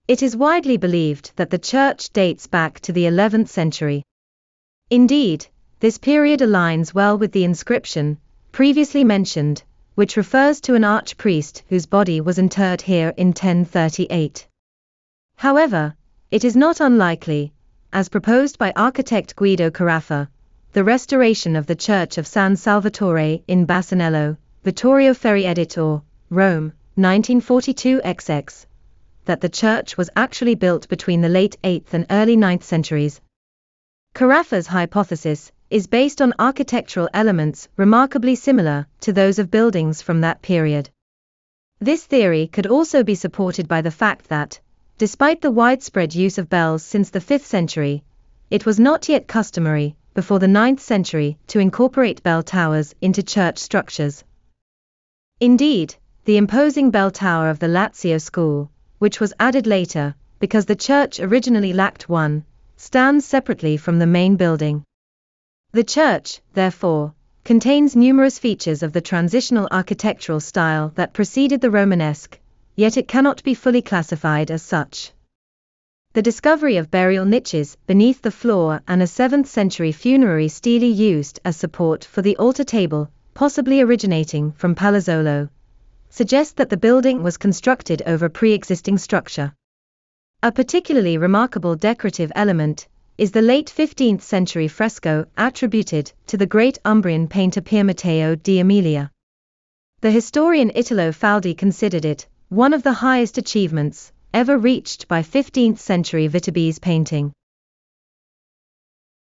It is widely believed that the church dates back to the 11th century. Indeed, this period aligns well with the inscription, previously mentioned, which refers to an archpriest whose body was interred here in 1038. However, it is not unlikely, as proposed by architect Guido Carafa, the restoration of the Church of San Salvatore in Basanello, Vittorio Ferri editor, Rome, 1942 XX, that the church was actually built between the late 8th and early 9th centuries. Carafa's hypothesis is based on architectural elements remarkably similar to those of buildings from that period. This theory could also be supported by the fact that, despite the widespread use of bells since the 5th century, it was not yet customary, before the 9th century, to incorporate bell towers into church structures. Indeed, the imposing bell tower of the Lazio school, which was added later, because the church originally lacked one, stands separately from the main building. The church, therefore, contains numerous features of the transitional architectural style that preceded the Romanesque, yet it cannot be fully classified as such. The discovery of burial niches beneath the floor and a 7th century funerary stele used as support for the altar table, possibly originating from Palazzolo, suggest that the building was constructed over pre-existing structure. A particularly remarkable decorative element is the late 15th century fresco attributed to the great Umbrian painter Pier Matteo di Emilia. The historian Italo Faldi considered it one of the highest achievements ever reached by 15th century Viterbese painting.